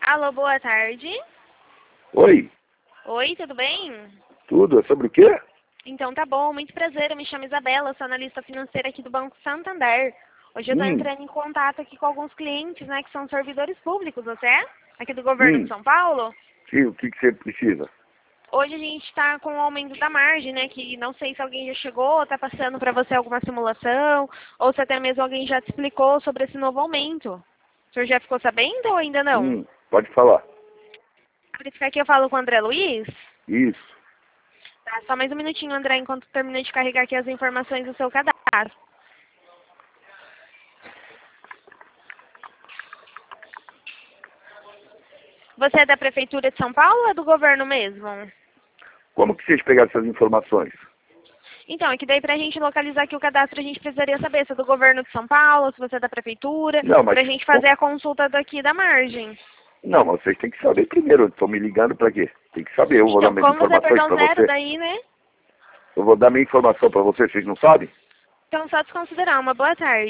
Alô, boa tarde. Oi, Oi, tudo bem? tudo? É sobre o quê? Então tá bom, muito prazer, eu me chamo Isabela, sou analista financeira aqui do Banco Santander. Hoje eu estou Hum, entrando em contato aqui com alguns clientes, né, que são servidores públicos, você é? Aqui do governo de hum, São Paulo. sim, o que você precisa? Hoje a gente está com o aumento da margem, né, que não sei se alguém já chegou, está passando para você alguma simulação, ou se até mesmo alguém já te explicou sobre esse novo aumento. O senhor já ficou sabendo ou ainda não? Pode falar. Verificar aqui eu falo com o André Luiz. Isso. Tá, só mais um minutinho, André, enquanto termino de carregar aqui as informações do seu cadastro. Você é da Prefeitura de São Paulo ou é do governo mesmo? Como que vocês pegaram essas informações? Então, é que daí pra gente localizar aqui o cadastro, a gente precisaria saber se é do governo de São Paulo, se você é da Prefeitura, Não, mas pra gente fazer a consulta daqui da margem. não, mas vocês têm que saber primeiro. Estão me ligando para quê? Tem que saber. Eu vou dar Então, minhas como você informações apertou para zero você. daí, né? Eu vou dar minha informação para você. Vocês não sabem? Então, só desconsiderar. Uma boa tarde.